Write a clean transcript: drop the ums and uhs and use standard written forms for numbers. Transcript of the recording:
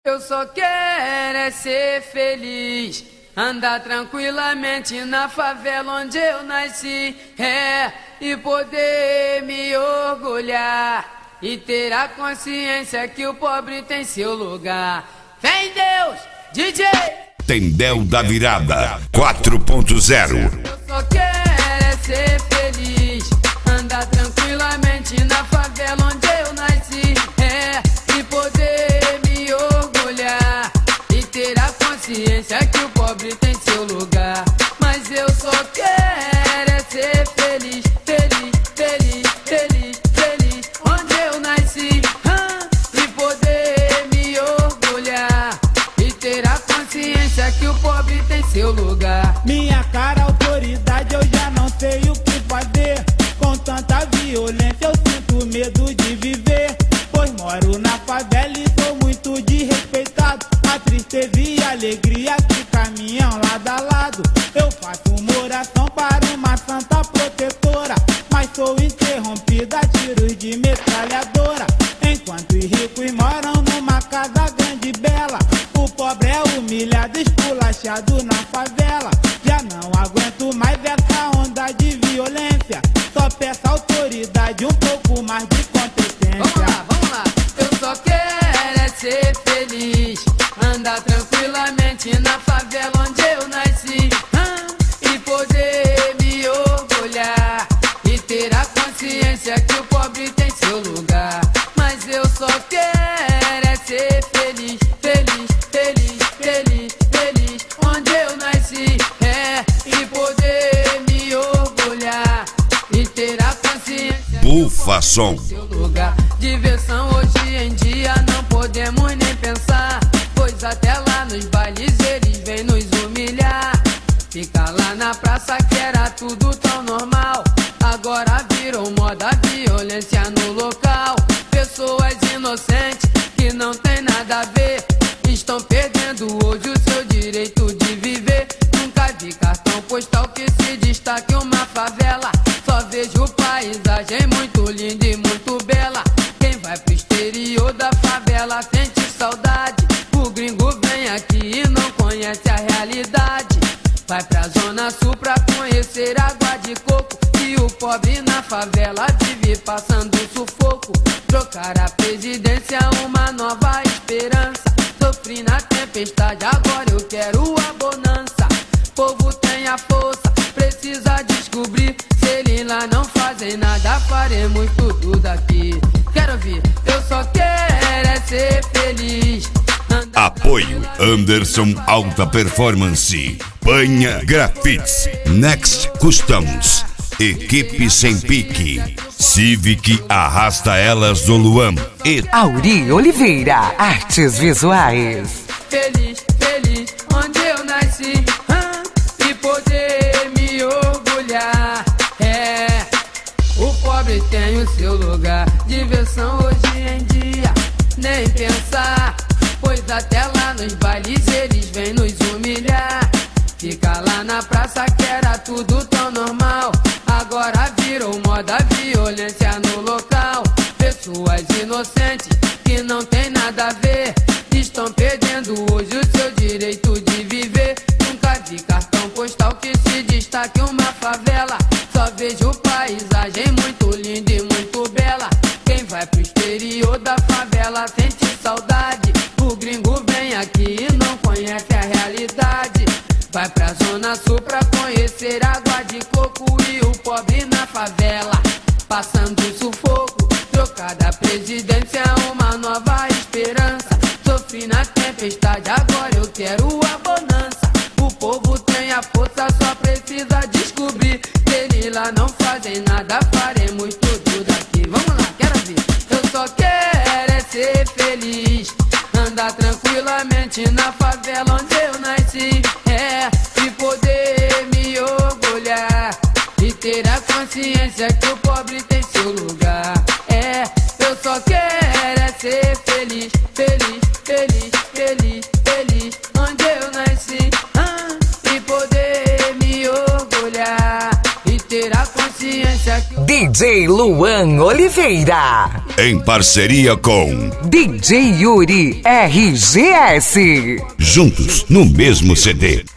Eu só quero é ser feliz, andar tranquilamente na favela onde eu nasci, e poder me orgulhar e ter a consciência que o pobre tem seu lugar. Vem Deus, DJ! Tendel da Virada 4.0. Eu só quero é ser feliz, andar tranquilamente na favela onde eu nasci, e poder me orgulhar e ter a consciência que o pobre tem seu lugar. Mas eu só quero é ser feliz, feliz, feliz, feliz, feliz onde eu nasci, e poder me orgulhar e ter a consciência que o pobre tem seu lugar. Minha cara, autoridade, eu já não sei o que fazer. Com tanta violência eu sinto medo de viver, pois moro na favela e sou muito desrespeitado. A tristeza e a alegria que caminham lado a lado. Eu faço uma oração para uma santa protetora, mas sou interrompida a tiros de metralhadora. Enquanto os ricos moram numa casa grande e bela, o pobre é humilhado, esculachado na favela. Já não aguento mais essa onda de violência, só peço autoridade, um pouco mais de competência. Vamos lá, eu só quero é ser feliz, andar tranquilamente na favela onde eu nasci, e poder me orgulhar e ter a consciência que o pobre tem seu lugar. Mas eu só quero é ser feliz, feliz, feliz, feliz, feliz onde eu nasci, e poder me orgulhar e ter a consciência Bufa Som. seu lugar. Diversão hoje em dia não podemos nem pensar, pois até lá nos bailes eles vêm nos humilhar. Fica lá na praça que era tudo tão normal, agora virou moda a violência no local. Pessoas inocentes que não tem nada a ver estão perdendo hoje o seu direito de viver. Nunca vi cartão postal que se destaque uma favela, só vejo paisagem muito linda e muito bela. Quem vai pro exterior da favela sente saudade, o gringo vem aqui e não conhece a realidade. Vai pra zona sul pra conhecer água de coco, e o pobre na favela vive passando sufoco. Trocar a presidência, uma nova esperança. Sofri na tempestade, agora eu quero a bonança. Povo tem a força, precisa descobrir. Se eles lá não fazem nada, faremos tudo daqui. Quero ouvir, eu só quero é ser feliz. Apoio Anderson Alta Performance, Panha Grafits, Next Customs, Equipe Sem Pique, Civic Arrasta Elas do Luan e Auri Oliveira, Artes Visuais. Feliz, feliz onde eu nasci, e poder me orgulhar. O pobre tem o seu lugar. Diversão hoje em dia, nem pensar, pois até lá nos bailes eles vêm nos humilhar. Fica lá na praça que era tudo tão normal, agora virou moda a violência no local. Pessoas inocentes que não tem nada a ver estão perdendo hoje o seu direito de viver. Nunca vi cartão postal que se destaque uma favela, só vejo paisagem muito linda e muito bela. Quem vai pro exterior da favela sente saudade, o gringo vem aqui e não conhece a realidade. Vai pra zona sul pra conhecer água de coco, e o pobre na favela passando sufoco. Trocada a presidência, uma nova esperança. Sofri na tempestade, agora eu quero a bonança. O povo tem a força, só precisa descobrir. Se eles lá não fazem nada, faremos tudo daqui. Vamos lá, quero ver. Eu só quero é ser feliz, andar tranquilamente na favela onde eu nasci, e poder me orgulhar e ter a consciência que o pobre tem seu lugar. Eu só quero é ser feliz, feliz, feliz, feliz, feliz onde eu nasci, e poder me orgulhar e ter a consciência que o DJ Luan Oliveira. Em parceria com DJ Yuri RGS. Juntos no mesmo CD.